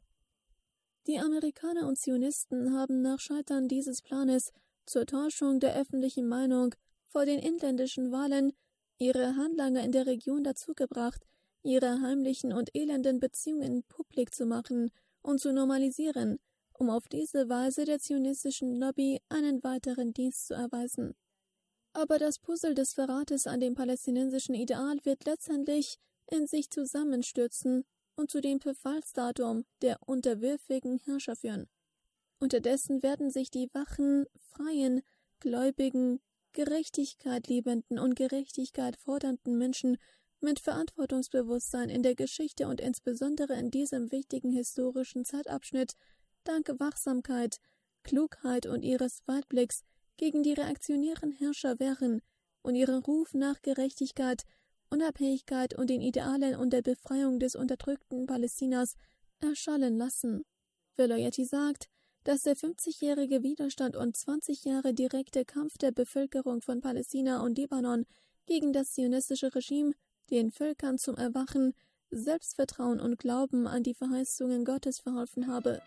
Die Amerikaner und Zionisten haben nach Scheitern dieses Planes zur Täuschung der öffentlichen Meinung vor den inländischen Wahlen ihre Handlanger in der Region dazu gebracht, ihre heimlichen und elenden Beziehungen publik zu machen und zu normalisieren, um auf diese Weise der zionistischen Lobby einen weiteren Dienst zu erweisen. Aber das Puzzle des Verrates an dem palästinensischen Ideal wird letztendlich in sich zusammenstürzen und zu dem Verfallsdatum der unterwürfigen Herrscher führen. Unterdessen werden sich die wachen, freien, gläubigen, Gerechtigkeit liebenden und Gerechtigkeit fordernden Menschen mit Verantwortungsbewusstsein in der Geschichte und insbesondere in diesem wichtigen historischen Zeitabschnitt dank Wachsamkeit, Klugheit und ihres Weitblicks gegen die reaktionären Herrscher wehren und ihren Ruf nach Gerechtigkeit, Unabhängigkeit und den Idealen und der Befreiung des unterdrückten Palästinas erschallen lassen. Veloyati sagt, dass der fünfzigjährige Widerstand und zwanzig Jahre direkte Kampf der Bevölkerung von Palästina und Libanon gegen das zionistische Regime den Völkern zum Erwachen, Selbstvertrauen und Glauben an die Verheißungen Gottes verholfen habe.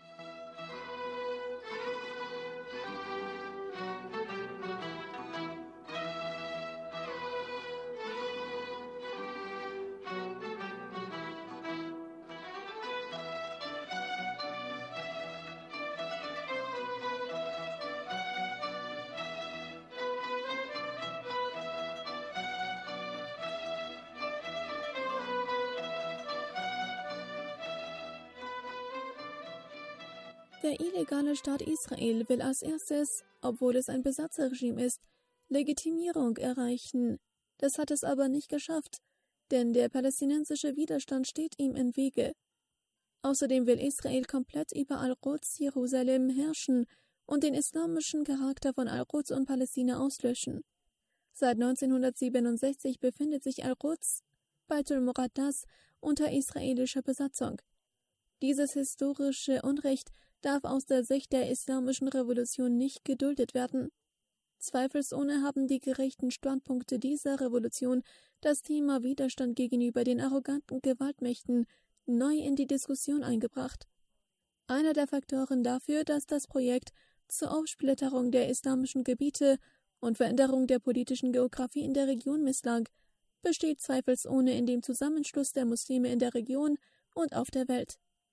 Der illegale Staat Israel will als erstes, obwohl es ein Besatzerregime ist, Legitimierung erreichen. Das hat es aber nicht geschafft, denn der palästinensische Widerstand steht ihm im Wege. Außerdem will Israel komplett über Al-Quds Jerusalem herrschen und den islamischen Charakter von Al-Quds und Palästina auslöschen. Seit neunzehnhundertsiebenundsechzig befindet sich Al-Quds, Beitul Muqaddas, unter israelischer Besatzung. Dieses historische Unrecht darf aus der Sicht der islamischen Revolution nicht geduldet werden. Zweifelsohne haben die gerechten Standpunkte dieser Revolution das Thema Widerstand gegenüber den arroganten Gewaltmächten neu in die Diskussion eingebracht. Einer der Faktoren dafür, dass das Projekt zur Aufsplitterung der islamischen Gebiete und Veränderung der politischen Geografie in der Region misslang, besteht zweifelsohne in dem Zusammenschluss der Muslime in der Region und auf der Welt.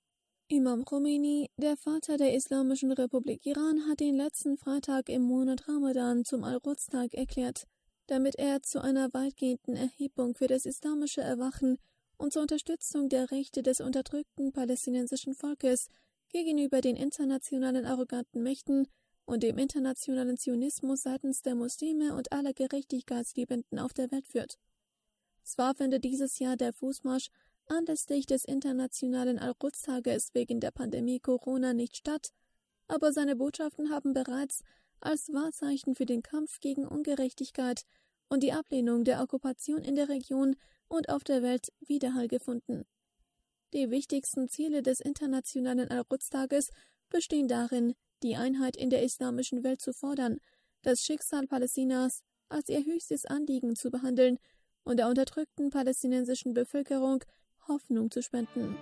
Imam Khomeini, der Vater der Islamischen Republik Iran, hat den letzten Freitag im Monat Ramadan zum Al-Quds-Tag erklärt, damit er zu einer weitgehenden Erhebung für das islamische Erwachen und zur Unterstützung der Rechte des unterdrückten palästinensischen Volkes gegenüber den internationalen arroganten Mächten und dem internationalen Zionismus seitens der Muslime und aller Gerechtigkeitsliebenden auf der Welt führt. Zwar findet dieses Jahr der Fußmarsch anlässlich des internationalen Al-Quds-Tages wegen der Pandemie Corona nicht statt, aber seine Botschaften haben bereits als Wahrzeichen für den Kampf gegen Ungerechtigkeit und die Ablehnung der Okkupation in der Region und auf der Welt Widerhall gefunden. Die wichtigsten Ziele des internationalen Al-Quds-Tages bestehen darin, die Einheit in der islamischen Welt zu fordern, das Schicksal Palästinas als ihr höchstes Anliegen zu behandeln und der unterdrückten palästinensischen Bevölkerung Hoffnung zu spenden.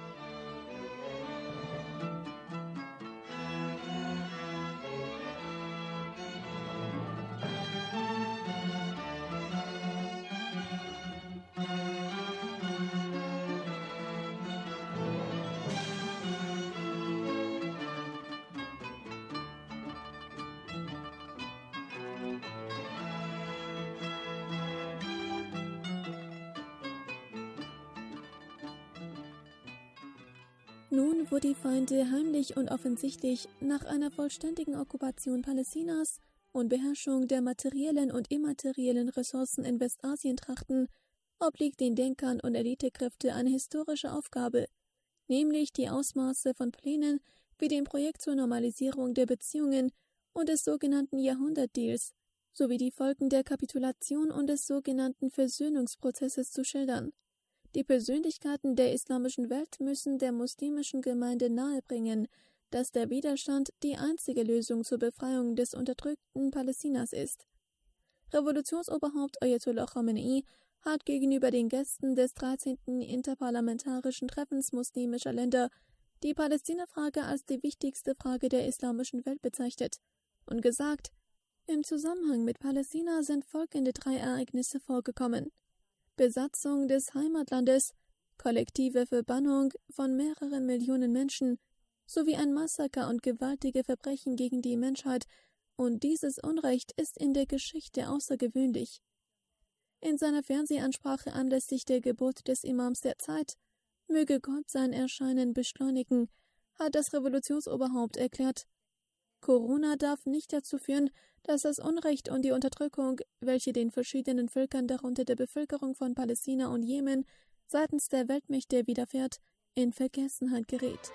Nun, wo die Feinde heimlich und offensichtlich nach einer vollständigen Okkupation Palästinas und Beherrschung der materiellen und immateriellen Ressourcen in Westasien trachten, obliegt den Denkern und Elitekräfte eine historische Aufgabe, nämlich die Ausmaße von Plänen wie dem Projekt zur Normalisierung der Beziehungen und des sogenannten Jahrhundertdeals sowie die Folgen der Kapitulation und des sogenannten Versöhnungsprozesses zu schildern. Die Persönlichkeiten der islamischen Welt müssen der muslimischen Gemeinde nahebringen, dass der Widerstand die einzige Lösung zur Befreiung des unterdrückten Palästinas ist. Revolutionsoberhaupt Ayatollah Khamenei hat gegenüber den Gästen des dreizehnten Interparlamentarischen Treffens muslimischer Länder die Palästina-Frage als die wichtigste Frage der islamischen Welt bezeichnet und gesagt, im Zusammenhang mit Palästina sind folgende drei Ereignisse vorgekommen: Besatzung des Heimatlandes, kollektive Verbannung von mehreren Millionen Menschen sowie ein Massaker und gewaltige Verbrechen gegen die Menschheit, und dieses Unrecht ist in der Geschichte außergewöhnlich. In seiner Fernsehansprache anlässlich der Geburt des Imams der Zeit, möge Gott sein Erscheinen beschleunigen, hat das Revolutionsoberhaupt erklärt, Corona darf nicht dazu führen, dass das Unrecht und die Unterdrückung, welche den verschiedenen Völkern, darunter der Bevölkerung von Palästina und Jemen, seitens der Weltmächte widerfährt, in Vergessenheit gerät.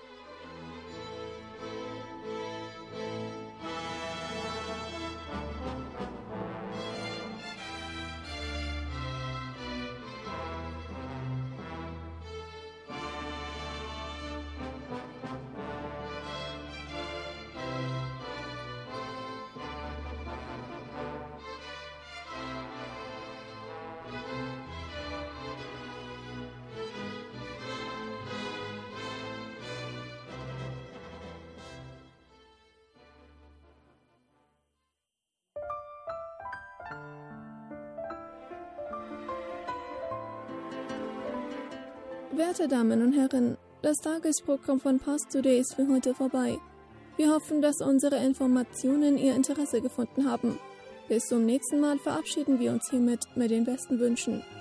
Werte Damen und Herren, das Tagesprogramm von Pars Today ist für heute vorbei. Wir hoffen, dass unsere Informationen Ihr Interesse gefunden haben. Bis zum nächsten Mal verabschieden wir uns hiermit mit den besten Wünschen.